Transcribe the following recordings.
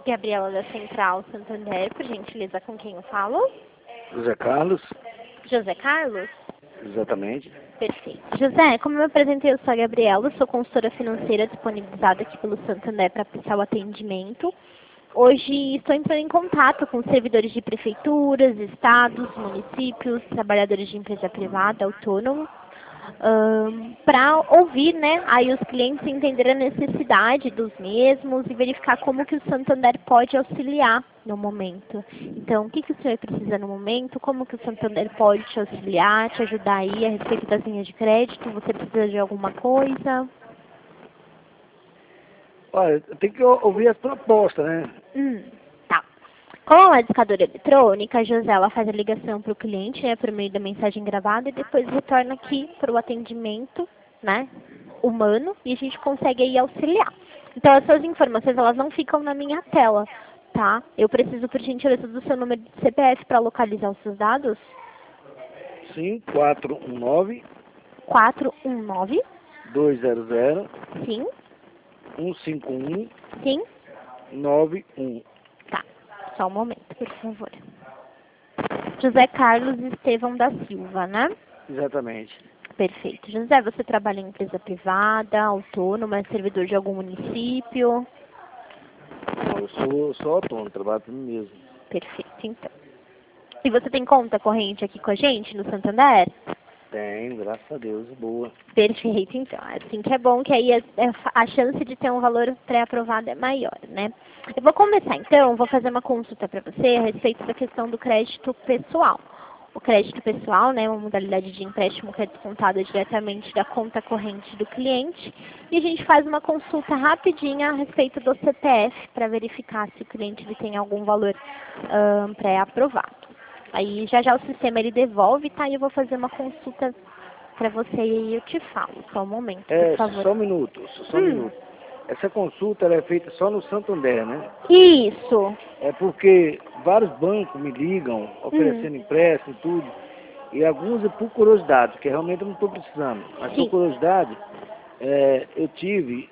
Gabriela da Central Santander, por gentileza, com quem eu falo? José Carlos, José Carlos? exatamente. Perfeito. José, como eu me apresentei, eu sou a Gabriela, sou consultora financeira disponibilizada aqui pelo Santander para prestar o atendimento. Hoje estou entrando em contato com servidores de prefeituras, estados, municípios, trabalhadores de empresa privada, autônomos, para ouvir, né, aí os clientes entenderem a necessidade dos mesmos e verificar como que o Santander pode auxiliar no momento. Então, o que o senhor precisa no momento, como que o Santander pode te auxiliar, te ajudar aí a respeito das linhas de crédito, você precisa de alguma coisa? Olha, tem que ouvir as propostas, né? Tá. Com a discadora eletrônica, a Josela faz a ligação para o cliente, né, por meio da mensagem gravada, e depois retorna aqui para o atendimento, né, humano, e a gente consegue aí auxiliar. Então, essas informações, elas não ficam na minha tela, tá? Eu preciso, por gentileza, do seu número de CPF para localizar os seus dados. Sim, 419 419, 200 sim, 151 sim, 91. tá. Só um momento, por favor. José Carlos Estevão da Silva, né? Exatamente. Perfeito. José, você trabalha em empresa privada, autônoma, é servidor de algum município? Bom, eu sou autônomo, trabalho para mim mesmo. Perfeito, então. E você tem conta corrente aqui com a gente no Santander? Tenho, graças a Deus, boa. Perfeito, então. Assim que é bom, que aí a chance de ter um valor pré-aprovado é maior, né? Eu vou começar, então, vou fazer uma consulta para você a respeito da questão do crédito pessoal. O crédito pessoal, né, é uma modalidade de empréstimo que é descontada diretamente da conta corrente do cliente. E a gente faz uma consulta rapidinha a respeito do CPF para verificar se o cliente ele tem algum valor pré-aprovado. Aí já o sistema ele devolve, tá? E eu vou fazer uma consulta para você e eu te falo. Só um momento, por favor. Só um minuto, só um minuto. Essa consulta ela é feita só no Santander, né? Isso. É porque vários bancos me ligam oferecendo empréstimo e tudo. E alguns é por curiosidade, porque realmente eu não estou precisando. Mas por Sim. curiosidade, eu tive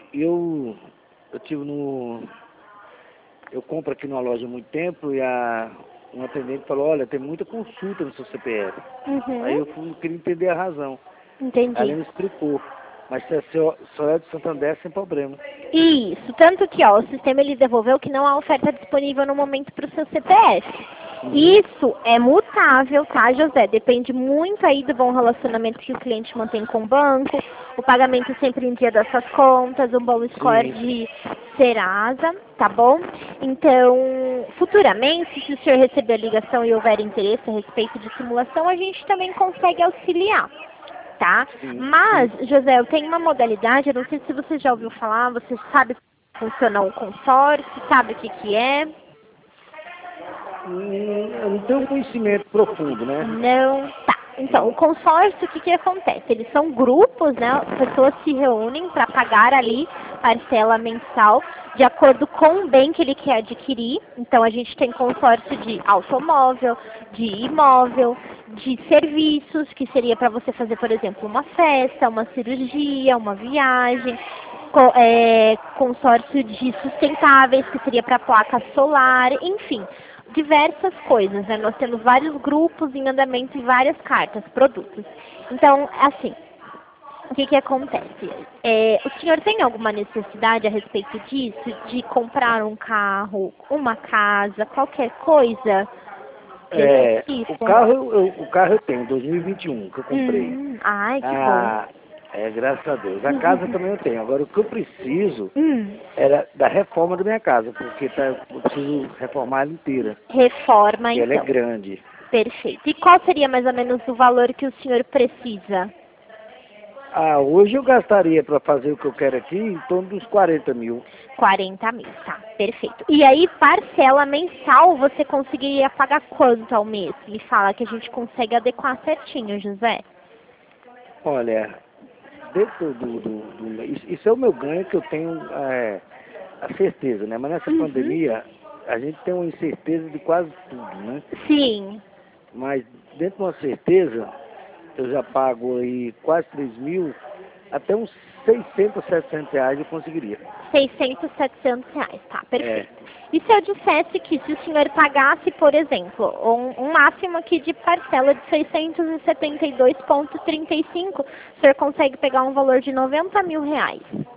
no. Eu compro aqui numa loja há muito tempo e um atendente falou, olha, tem muita consulta no seu CPF. Aí eu queria entender a razão. Entendi. Aí ele me explicou. Mas se só é de Santander, sem problema. Isso, tanto que ó, o sistema ele devolveu que não há oferta disponível no momento para o seu CPF. Isso é mutável, tá, José? Depende muito aí do bom relacionamento que o cliente mantém com o banco, o pagamento sempre em dia das suas contas, um bom score de Serasa, tá bom? Então, futuramente, se o senhor receber a ligação e houver interesse a respeito de simulação, a gente também consegue auxiliar. Tá? Mas, José, eu tenho uma modalidade, eu não sei se você já ouviu falar, você sabe como funciona o consórcio, sabe o que é? Eu não tenho um conhecimento profundo, né? Não, tá. Então, o consórcio, o que acontece? Eles são grupos, né? Pessoas se reúnem para pagar ali parcela mensal de acordo com o bem que ele quer adquirir. Então, a gente tem consórcio de automóvel, de imóvel, de serviços, que seria para você fazer, por exemplo, uma festa, uma cirurgia, uma viagem. Consórcio de sustentáveis, que seria para placa solar, enfim, diversas coisas, né? Nós temos vários grupos em andamento e várias cartas, produtos. Então, assim, o que acontece? O senhor tem alguma necessidade a respeito disso? De comprar um carro, uma casa, qualquer coisa? O carro eu tenho, 2021, que eu comprei. Ai, que bom. Graças a Deus. A casa também eu tenho. Agora, o que eu preciso era da reforma da minha casa, porque eu preciso reformar ela inteira. Reforma, E então. ela é grande. Perfeito. E qual seria mais ou menos o valor que o senhor precisa? Hoje eu gastaria para fazer o que eu quero aqui em torno dos 40 mil. 40 mil, tá, perfeito. E aí, parcela mensal, você conseguiria pagar quanto ao mês? Me fala que a gente consegue adequar certinho, José. Olha, dentro isso é o meu ganho que eu tenho a certeza, né? Mas nessa pandemia, a gente tem uma incerteza de quase tudo, né? Sim. Mas dentro de uma certeza, eu já pago aí quase 3 mil até uns 600, 700 reais eu conseguiria. 600, 700 reais, tá, perfeito. E se eu dissesse que se o senhor pagasse, por exemplo, um máximo aqui de parcela de 672,35, o senhor consegue pegar um valor de 90 mil reais?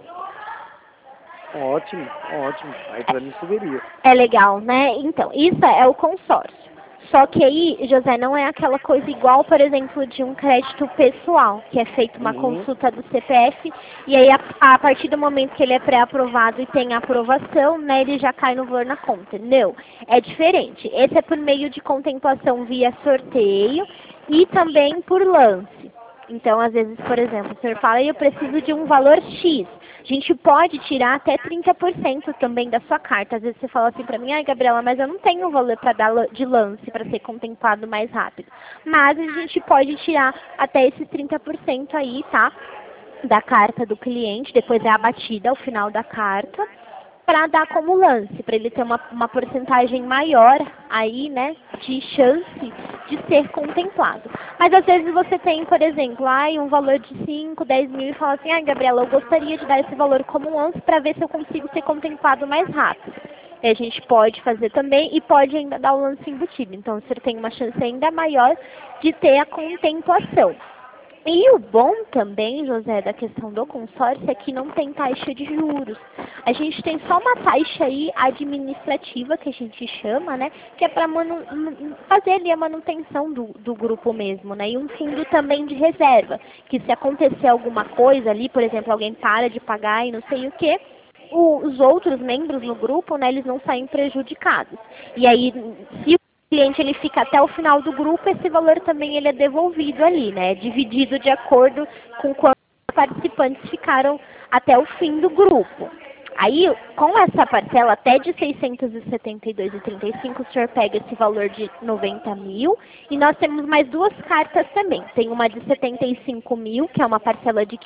Ótimo, ótimo. Aí para mim subiria. É legal, né? Então, isso é o consórcio. Só que aí, José, não é aquela coisa igual, por exemplo, de um crédito pessoal, que é feita uma consulta do CPF, e aí a partir do momento que ele é pré-aprovado e tem aprovação, né, ele já cai no valor na conta. Não, é diferente. Esse é por meio de contemplação via sorteio e também por lance. Então, às vezes, por exemplo, o senhor fala, eu preciso de um valor X. A gente pode tirar até 30% também da sua carta. Às vezes você fala assim pra mim, ai, Gabriela, mas eu não tenho valor para dar de lance para ser contemplado mais rápido. Mas a gente pode tirar até esses 30% aí, tá? Da carta do cliente, depois é abatida ao final da carta, para dar como lance, para ele ter uma porcentagem maior aí, né, de chance de ser contemplado. Mas às vezes você tem, por exemplo, um valor de 5, 10 mil e fala assim, Gabriela, eu gostaria de dar esse valor como lance para ver se eu consigo ser contemplado mais rápido. E a gente pode fazer também e pode ainda dar o lance embutido. Então você tem uma chance ainda maior de ter a contemplação. E o bom também, José, da questão do consórcio é que não tem taxa de juros. A gente tem só uma taxa aí administrativa, que a gente chama, né? Que é para fazer ali a manutenção do grupo mesmo, né? E um fundo também de reserva, que se acontecer alguma coisa ali, por exemplo, alguém para de pagar e não sei o quê, os outros membros no grupo, né, eles não saem prejudicados. E aí, se o cliente ele fica até o final do grupo, esse valor também ele é devolvido ali, né? Dividido de acordo com quantos participantes ficaram até o fim do grupo. Aí, com essa parcela até de 672,35, o senhor pega esse valor de 90 mil. E nós temos mais duas cartas também. Tem uma de 75 mil, que é uma parcela de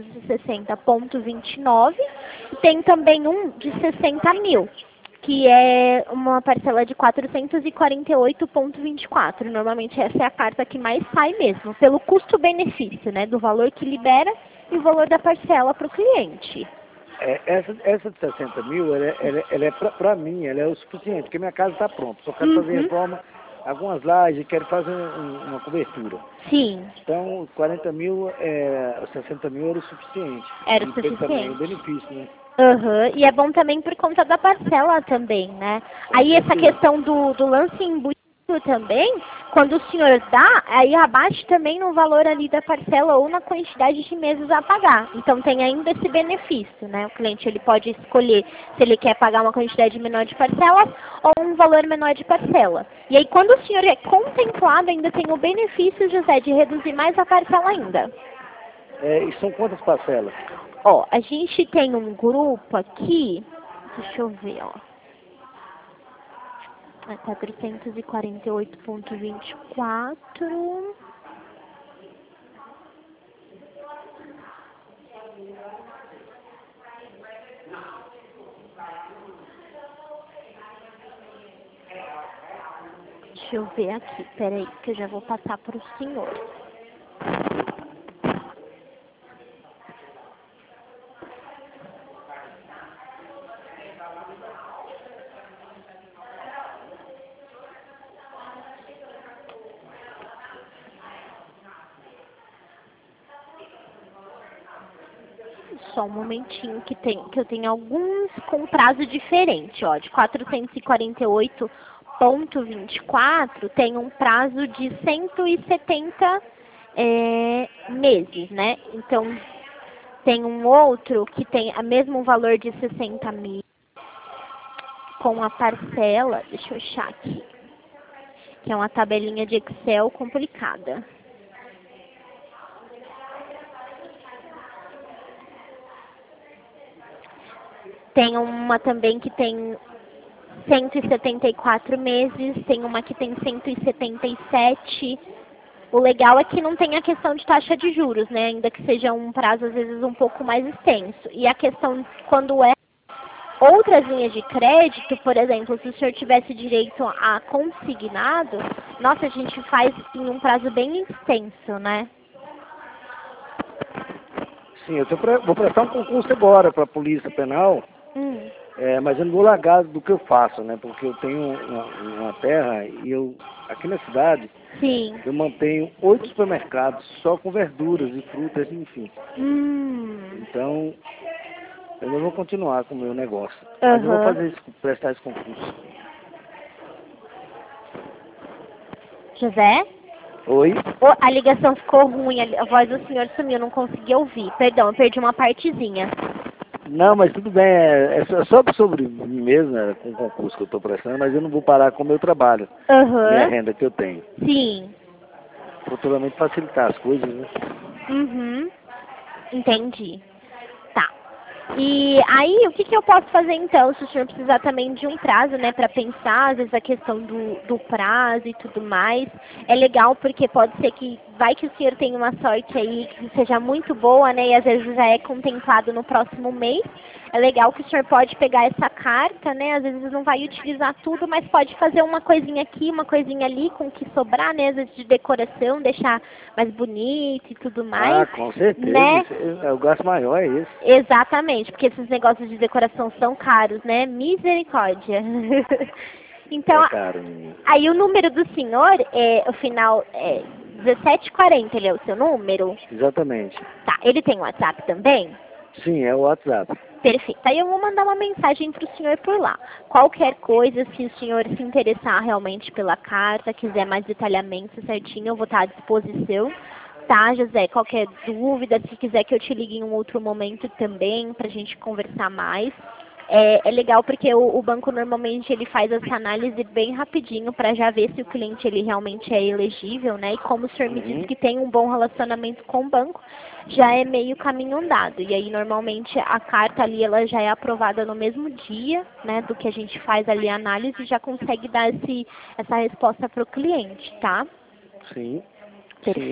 560,29. E tem também um de 60 mil, que é uma parcela de 448,24. Normalmente essa é a carta que mais sai mesmo, pelo custo-benefício, né? Do valor que libera e o valor da parcela para o cliente. Essa de 60 mil, ela é para mim, ela é o suficiente, porque minha casa está pronta. Só quero fazer reforma, algumas lajes, quero fazer uma cobertura. Sim. Então, 40 mil, 60 mil era o suficiente. Era o e tem também o suficiente. benefício, né? E é bom também por conta da parcela também, né? Aí essa questão do lance embutido também, quando o senhor dá, aí abate também no valor ali da parcela ou na quantidade de meses a pagar. Então tem ainda esse benefício, né? O cliente ele pode escolher se ele quer pagar uma quantidade menor de parcela ou um valor menor de parcela. E aí quando o senhor é contemplado, ainda tem o benefício, José, de reduzir mais a parcela ainda. E são quantas parcelas? A gente tem um grupo aqui, deixa eu ver, 448,24. Deixa eu ver aqui, peraí, que eu já vou passar para o senhor. Só um momentinho que eu tenho alguns com prazo diferente, de 448,24 tem um prazo de 170 meses, né? Então, tem um outro que tem o mesmo valor de 60 mil com a parcela, deixa eu achar aqui, que é uma tabelinha de Excel complicada. Tem uma também que tem 174 meses, tem uma que tem 177. O legal é que não tem a questão de taxa de juros, né? Ainda que seja um prazo, às vezes, um pouco mais extenso. E a questão, quando é outras linhas de crédito, por exemplo, se o senhor tivesse direito a consignado, nossa, a gente faz em um prazo bem extenso, né? Sim, vou prestar um concurso agora para a Polícia Penal, mas eu não vou largar do que eu faço, né? Porque eu tenho uma terra e aqui na cidade, Sim. eu mantenho 8 supermercados só com verduras e frutas, enfim. Então, eu não vou continuar com o meu negócio. Mas eu vou prestar esse concurso. José? Oi? A ligação ficou ruim, a voz do senhor sumiu, não consegui ouvir. Perdão, eu perdi uma partezinha. Não, mas tudo bem, é só sobre mim mesmo, né, com o concurso que eu estou prestando, mas eu não vou parar com o meu trabalho, minha renda que eu tenho. Sim. Futuramente facilitar as coisas, né? Entendi. Tá. E aí, o que eu posso fazer então, se o senhor precisar também de um prazo, né, para pensar, às vezes a questão do prazo e tudo mais, é legal porque pode ser que, vai que o senhor tenha uma sorte aí que seja muito boa, né, e às vezes já é contemplado no próximo mês. É legal que o senhor pode pegar essa carta, né, às vezes não vai utilizar tudo, mas pode fazer uma coisinha aqui, uma coisinha ali com o que sobrar, né, às vezes de decoração, deixar mais bonito e tudo mais. Ah, com certeza, né? O gasto maior é esse. Exatamente, porque esses negócios de decoração são caros, né? Misericórdia. Então, É caro, menino. aí o número do senhor, o final é 1740, ele é o seu número? Exatamente. Tá, ele tem WhatsApp também? Sim, é o WhatsApp. Perfeito. Aí eu vou mandar uma mensagem para o senhor por lá. Qualquer coisa, se o senhor se interessar realmente pela carta, quiser mais detalhamento certinho, eu vou estar à disposição. Tá, José? Qualquer dúvida, se quiser que eu te ligue em um outro momento também, pra gente conversar mais. É legal porque o banco normalmente ele faz essa análise bem rapidinho para já ver se o cliente ele realmente é elegível, né? E como o senhor me disse que tem um bom relacionamento com o banco, já é meio caminho andado. E aí normalmente a carta ali ela já é aprovada no mesmo dia, né? Do que a gente faz ali a análise e já consegue dar essa resposta para o cliente, tá? Sim. Sim,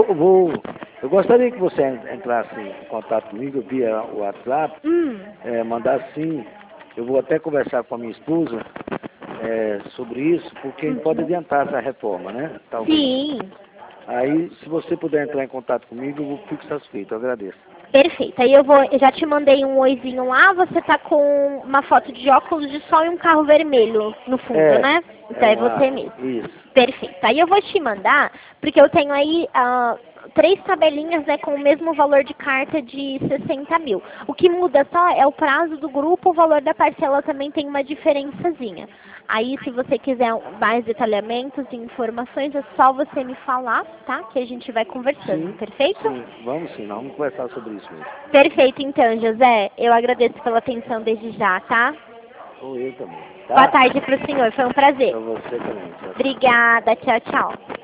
eu gostaria que você entrasse em contato comigo via WhatsApp, mandar sim, eu vou até conversar com a minha esposa sobre isso, porque a gente pode adiantar essa reforma, né? Talvez. Sim. Aí, se você puder entrar em contato comigo, eu fico satisfeito, eu agradeço. Perfeito. Aí eu já te mandei um oizinho lá, você tá com uma foto de óculos de sol e um carro vermelho no fundo, né? Então é você mesmo. Isso. Perfeito. Aí eu vou te mandar, porque eu tenho aí 3 tabelinhas, né, com o mesmo valor de carta de 60 mil. O que muda só é o prazo do grupo, o valor da parcela também tem uma diferençazinha. Aí, se você quiser mais detalhamentos e informações, é só você me falar, tá? Que a gente vai conversando, perfeito? Sim, vamos conversar sobre isso mesmo. Perfeito, então, José. Eu agradeço pela atenção desde já, tá? Ou eu também, tá? Boa tarde para o senhor, foi um prazer. Para você também. Tchau. Obrigada, tchau, tchau.